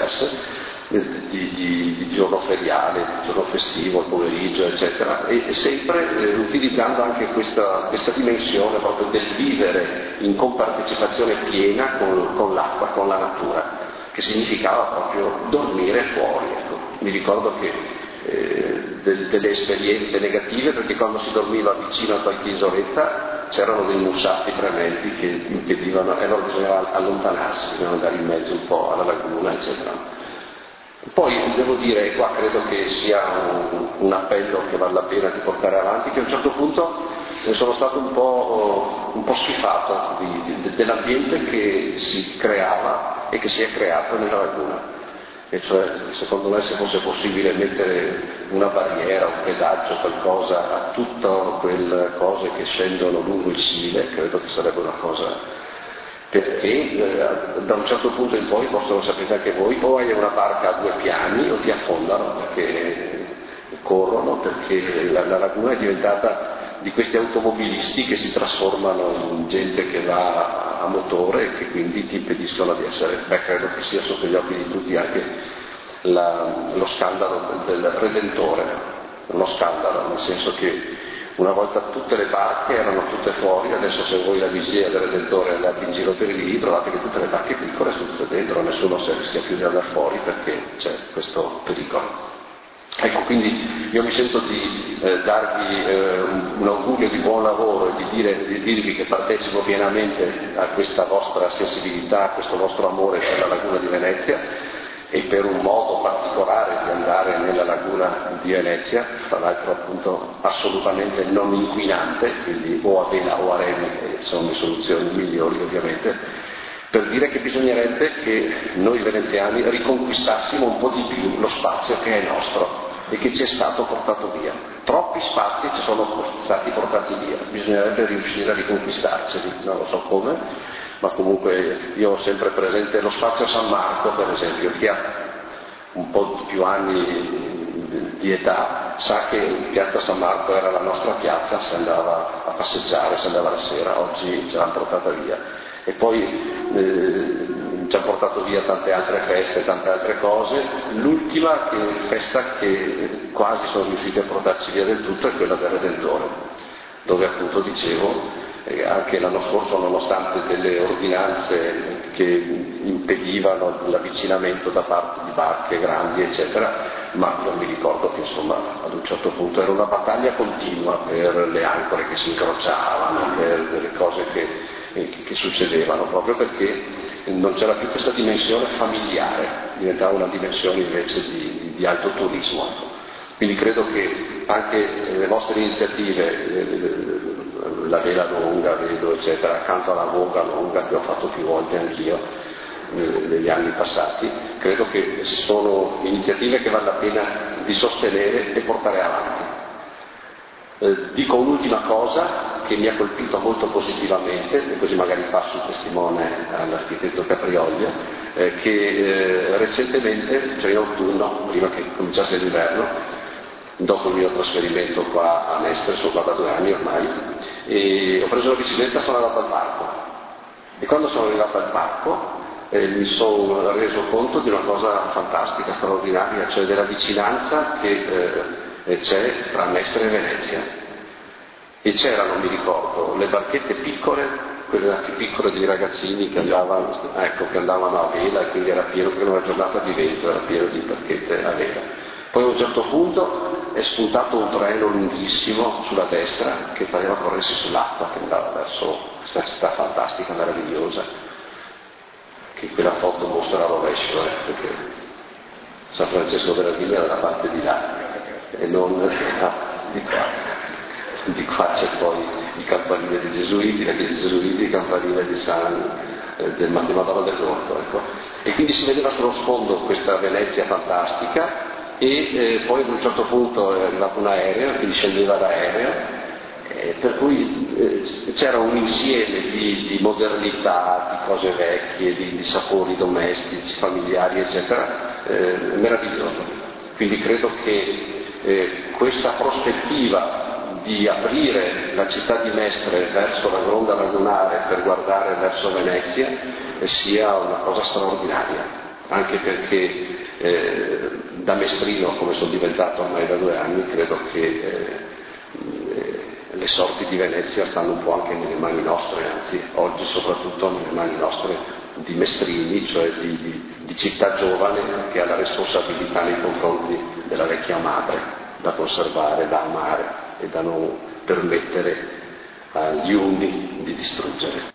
diverse, di giorno feriale, di giorno festivo, il pomeriggio, eccetera, e sempre utilizzando anche questa dimensione proprio del vivere in compartecipazione piena con l'acqua, con la natura, che significava proprio dormire fuori. Ecco. Mi ricordo che delle esperienze negative, perché quando si dormiva vicino a qualche isoletta c'erano dei mussaffi trementi che impedivano, e allora bisognava allontanarsi, bisognava andare in mezzo un po' alla laguna, eccetera. Poi devo dire, qua credo che sia un appello che vale la pena di portare avanti, che a un certo punto sono stato un po' schifato dell'ambiente che si creava e che si è creato nella laguna. E cioè, secondo me, se fosse possibile mettere una barriera, un pedaggio, qualcosa a tutte quelle cose che scendono lungo il Sile, credo che sarebbe una cosa, perché da un certo punto in poi, possono sapere anche voi, o hai una barca a 2 piani o ti affondano perché corrono, perché la laguna è diventata di questi automobilisti che si trasformano in gente che va a motore e che quindi ti impediscono di essere, credo che sia sotto gli occhi di tutti anche lo scandalo del Redentore, lo scandalo, nel senso che una volta tutte le barche erano tutte fuori, adesso se voi la vigilia del Redentore andate in giro per i lì trovate che tutte le barche piccole sono tutte dentro, nessuno si rischia più di andare fuori perché c'è questo pericolo. Ecco, quindi io mi sento di darvi un augurio di buon lavoro e di dirvi che partecipo pienamente a questa vostra sensibilità, a questo vostro amore per la laguna di Venezia e per un modo particolare di andare nella laguna di Venezia, tra l'altro appunto assolutamente non inquinante, quindi o a vela o a remi, sono le soluzioni migliori ovviamente, per dire che bisognerebbe che noi veneziani riconquistassimo un po' di più lo spazio che è nostro e che ci è stato portato via. Troppi spazi ci sono stati portati via, bisognerebbe riuscire a riconquistarceli, non lo so come, ma comunque io ho sempre presente lo spazio San Marco, per esempio, chi ha un po' più anni di età sa che Piazza San Marco era la nostra piazza, si andava a passeggiare, si andava la sera, oggi ce l'hanno portata via. E poi ci ha portato via tante altre feste, tante altre cose. L'ultima festa che quasi sono riusciti a portarci via del tutto è quella del Redentore, dove appunto dicevo anche l'anno scorso, nonostante delle ordinanze che impedivano l'avvicinamento da parte di barche grandi eccetera, ma io mi ricordo che insomma ad un certo punto era una battaglia continua per le ancore che si incrociavano, per delle cose che succedevano, proprio perché non c'era più questa dimensione familiare, diventava una dimensione invece di alto turismo. Quindi credo che anche le vostre iniziative, la vela lunga, vedo, eccetera, accanto alla voga lunga che ho fatto più volte anch'io negli anni passati, credo che sono iniziative che vale la pena di sostenere e portare avanti. Dico un'ultima cosa che mi ha colpito molto positivamente, e così magari passo il testimone all'architetto Caprioglia, che recentemente, cioè in autunno, prima che cominciasse l'inverno, dopo il mio trasferimento qua a Mestre, sono qua da 2 anni ormai, e ho preso la bicicletta e sono andato al parco. E quando sono arrivato al parco mi sono reso conto di una cosa fantastica, straordinaria, cioè della vicinanza che c'è tra Mestre e Venezia. E c'erano, mi ricordo, le barchette piccole, quelle più piccole dei ragazzini che andavano a vela, e quindi era pieno, per una giornata di vento era pieno di barchette a vela. Poi a un certo punto è spuntato un treno lunghissimo sulla destra che pareva corresse sull'acqua, che andava verso questa città fantastica, meravigliosa, che quella foto mostra a rovescio, perché San Francesco Berardino era da parte di là e non di qua. Di qua c'è poi il campanile dei Gesuiti, il campanile del Madonna dell'Orto, ecco. E quindi si vedeva sullo sfondo questa Venezia fantastica. E poi ad un certo punto è arrivato un aereo, quindi scendeva l'aereo, per cui c'era un insieme di modernità, di cose vecchie, di sapori domestici, familiari, eccetera, meraviglioso. Quindi credo che questa prospettiva di aprire la città di Mestre verso la gronda lagunare per guardare verso Venezia sia una cosa straordinaria. anche perché da mestrino, come sono diventato ormai da 2 anni, credo che le sorti di Venezia stanno un po' anche nelle mani nostre, anzi oggi soprattutto nelle mani nostre di mestrini, cioè di città giovane che ha la responsabilità nei confronti della vecchia madre da conservare, da amare e da non permettere agli undi di distruggere.